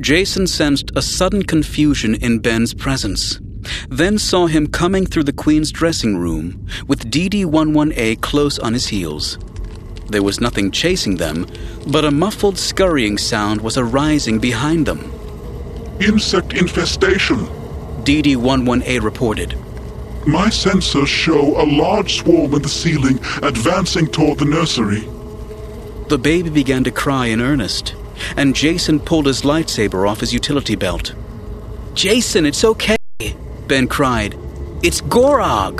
Jason sensed a sudden confusion in Ben's presence, then saw him coming through the Queen's dressing room with DD-11A close on his heels. There was nothing chasing them, but a muffled scurrying sound was arising behind them. Insect infestation, DD-11A reported. My sensors show a large swarm in the ceiling advancing toward the nursery. The baby began to cry in earnest, and Jason pulled his lightsaber off his utility belt. "Jason, it's okay," Ben cried. "It's Gorog."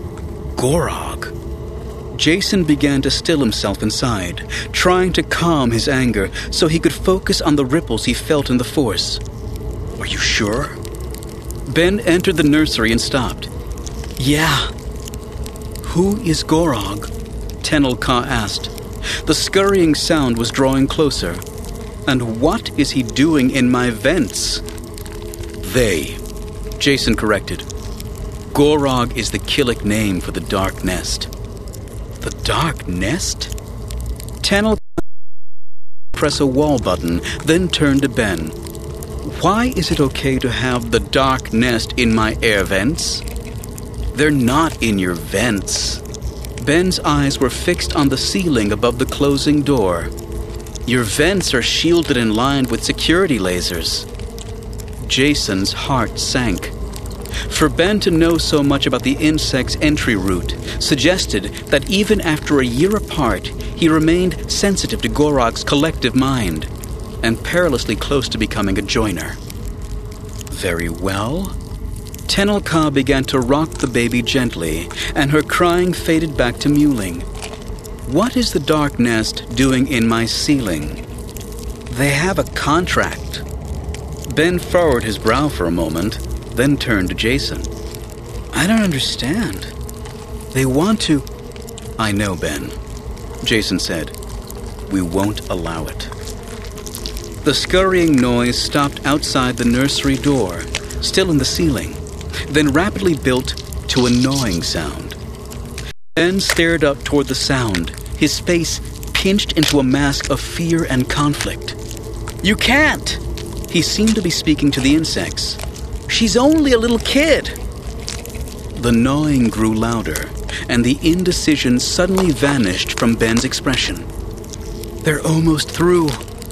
Gorog. Jason began to still himself inside, trying to calm his anger so he could focus on the ripples he felt in the Force. "Are you sure?" Ben entered the nursery and stopped. "Yeah." "Who is Gorog?" Tenel Ka asked. The scurrying sound was drawing closer. "And what is he doing in my vents?" "They," Jason corrected. "Gorog is the Killik name for the Dark Nest." "The Dark Nest?" Tenel pressed a wall button, then turned to Ben. "Why is it okay to have the Dark Nest in my air vents?" "They're not in your vents." Ben's eyes were fixed on the ceiling above the closing door. "Your vents are shielded and lined with security lasers." Jason's heart sank. For Ben to know so much about the insect's entry route suggested that even after a year apart, he remained sensitive to Gorog's collective mind, and perilously close to becoming a joiner. "Very well." Tenel Ka began to rock the baby gently, and her crying faded back to mewling. "What is the Dark Nest doing in my ceiling?" "They have a contract." Ben furrowed his brow for a moment, then turned to Jason. "I don't understand. They want to—" "I know, Ben," Jason said. "We won't allow it." The scurrying noise stopped outside the nursery door, still in the ceiling, then rapidly built to a gnawing sound. Ben stared up toward the sound, his face pinched into a mask of fear and conflict. "You can't!" He seemed to be speaking to the insects. "She's only a little kid." The gnawing grew louder, and the indecision suddenly vanished from Ben's expression. "They're almost through."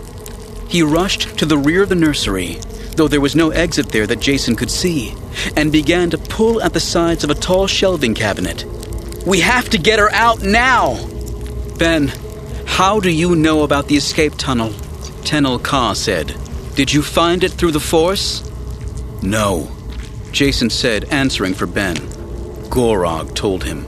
He rushed to the rear of the nursery, though there was no exit there that Jason could see, and began to pull at the sides of a tall shelving cabinet. "We have to get her out now!" "Ben, how do you know about the escape tunnel?" Tenel Ka said. "Did you find it through the Force?" "No," Jason said, answering for Ben. "Gorog told him."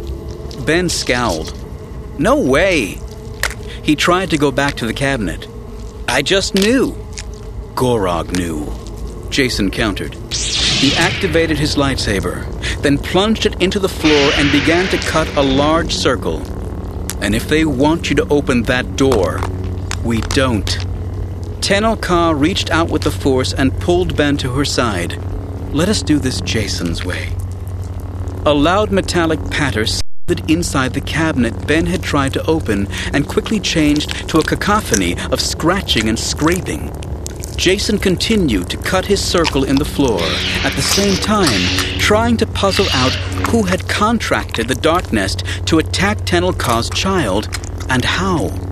Ben scowled. "No way!" He tried to go back to the cabinet. "I just knew." "Gorog knew," Jason countered. He activated his lightsaber, then plunged it into the floor and began to cut a large circle. "And if they want you to open that door, we don't." Tenel Ka reached out with the Force and pulled Ben to her side. "Let us do this Jason's way." A loud metallic patter sounded inside the cabinet Ben had tried to open and quickly changed to a cacophony of scratching and scraping. Jason continued to cut his circle in the floor, at the same time trying to puzzle out who had contracted the Dark Nest to attack Tenel Ka's child and how.